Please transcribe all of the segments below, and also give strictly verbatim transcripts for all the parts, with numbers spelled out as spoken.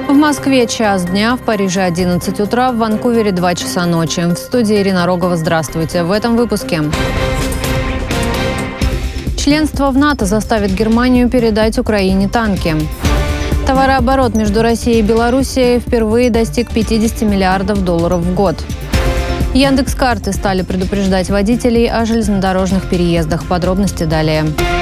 В Москве час дня, в Париже одиннадцать утра, в Ванкувере два часа ночи. В студии Ирина Рогова. Здравствуйте. В этом выпуске. Членство в НАТО заставит Германию передать Украине танки. Товарооборот между Россией и Белоруссией впервые достиг пятьдесят миллиардов долларов в год. Яндекс.Карты стали предупреждать водителей о железнодорожных переездах. Подробности далее.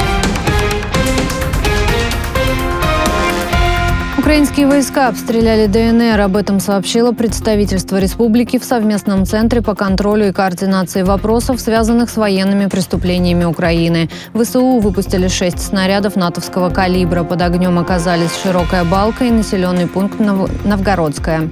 Украинские войска обстреляли ДНР. Об этом сообщило представительство республики в совместном центре по контролю и координации вопросов, связанных с военными преступлениями Украины. ВСУ выпустили шесть снарядов натовского калибра. Под огнем оказались Широкая Балка и населенный пункт Нов... Новгородская.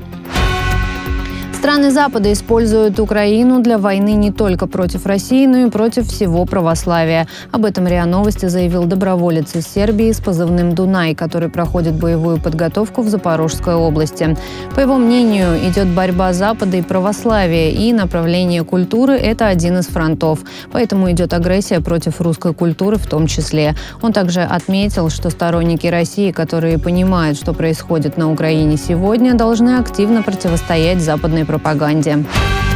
Страны Запада используют Украину для войны не только против России, но и против всего православия. Об этом РИА Новости заявил доброволец из Сербии с позывным «Дунай», который проходит боевую подготовку в Запорожской области. По его мнению, идет борьба Запада и православия, и направление культуры – это один из фронтов. Поэтому идет агрессия против русской культуры в том числе. Он также отметил, что сторонники России, которые понимают, что происходит на Украине сегодня, должны активно противостоять западной пропаганде. пропаганде.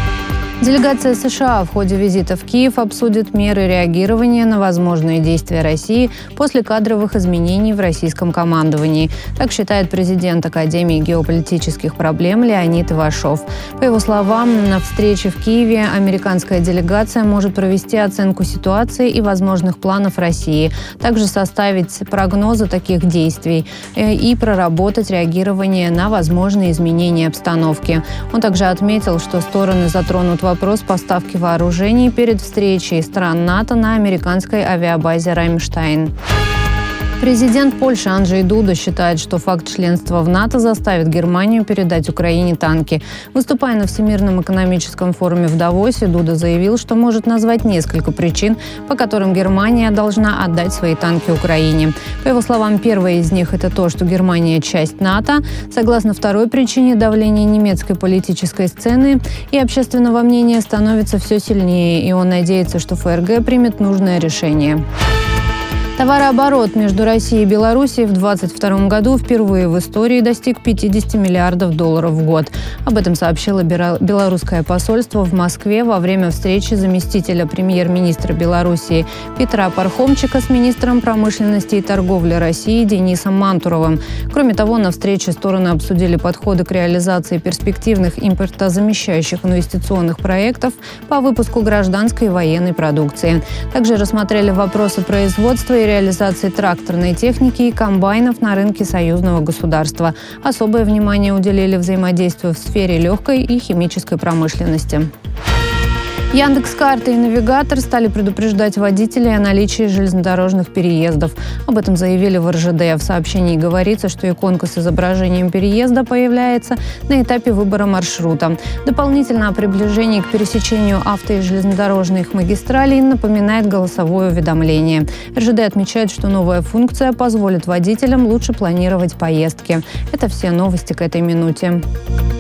Делегация США в ходе визита в Киев обсудит меры реагирования на возможные действия России после кадровых изменений в российском командовании. Так считает президент Академии геополитических проблем Леонид Ивашов. По его словам, на встрече в Киеве американская делегация может провести оценку ситуации и возможных планов России, также составить прогнозы таких действий и проработать реагирование на возможные изменения обстановки. Он также отметил, что стороны затронут вопрос поставки вооружений перед встречей стран НАТО на американской авиабазе «Рамштайн». Президент Польши Анджей Дуда считает, что факт членства в НАТО заставит Германию передать Украине танки. Выступая на Всемирном экономическом форуме в Давосе, Дуда заявил, что может назвать несколько причин, по которым Германия должна отдать свои танки Украине. По его словам, первая из них – это то, что Германия – часть НАТО. Согласно второй причине, давление немецкой политической сцены и общественного мнения становится все сильнее, и он надеется, что ФРГ примет нужное решение. Товарооборот между Россией и Белоруссией в двадцать втором году впервые в истории достиг пятьдесят миллиардов долларов в год. Об этом сообщило белорусское посольство в Москве во время встречи заместителя премьер-министра Белоруссии Петра Пархомчика с министром промышленности и торговли России Денисом Мантуровым. Кроме того, на встрече стороны обсудили подходы к реализации перспективных импортозамещающих инвестиционных проектов по выпуску гражданской и военной продукции. Также рассмотрели вопросы производства и реализации тракторной техники и комбайнов на рынке союзного государства. Особое внимание уделили взаимодействию в сфере легкой и химической промышленности. Яндекс.Карты и Навигатор стали предупреждать водителей о наличии железнодорожных переездов. Об этом заявили в эр жэ дэ. В сообщении говорится, что иконка с изображением переезда появляется на этапе выбора маршрута. Дополнительно о приближении к пересечению авто- и железнодорожных магистралей напоминает голосовое уведомление. эр жэ дэ отмечает, что новая функция позволит водителям лучше планировать поездки. Это все новости к этой минуте.